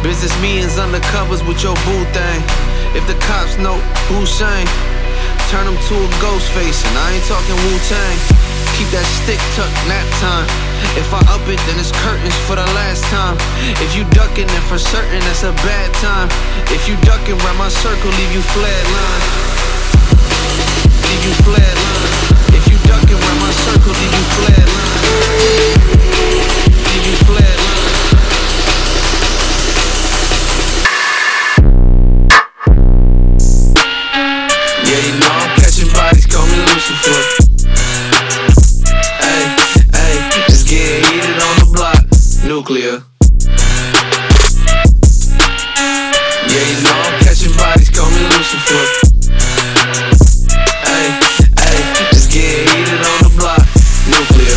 Business meetings undercovers with your boo thing. If the cops know Hussein, turn him to a ghost face, and I ain't talking Wu-Tang. Keep that stick tucked, nap time. If I up it, then it's curtains for the last time. If you ducking, then for certain that's a bad time. If you ducking round my circle, leave you flatline. Leave you flatline. If you ducking round my circle, leave you flatline. Leave you flatline. Yeah, you know I'm catching bodies, call me Lucifer. Ay, ay, it's getting heated on the block, nuclear. Yeah, you know I'm catching bodies, call me Lucifer. Ay, ay, it's getting heated on the block, nuclear.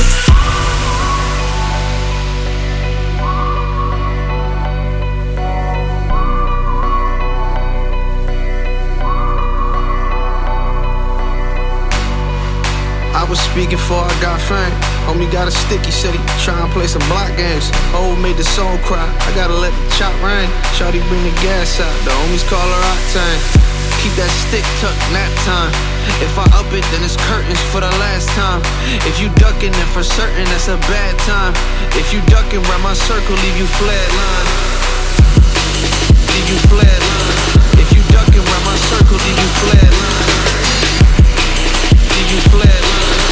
I was speaking before I got fame. Homie got a sticky, said he tryna play some block games. Old made the soul cry, I gotta let the chop rain. Shawty bring the gas out, the homies call her Octane. Keep that stick tucked, nap time. If I up it, then it's curtains for the last time. If you ducking, then for certain that's a bad time. If you ducking round my circle, leave you flatline. Leave you flatline. If you ducking round my circle, leave you flatline. Leave you flatline.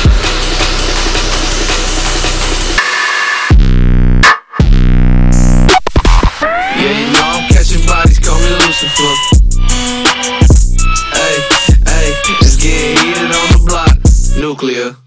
Lucifer. Ay, ay, it's getting heated on the block, nuclear.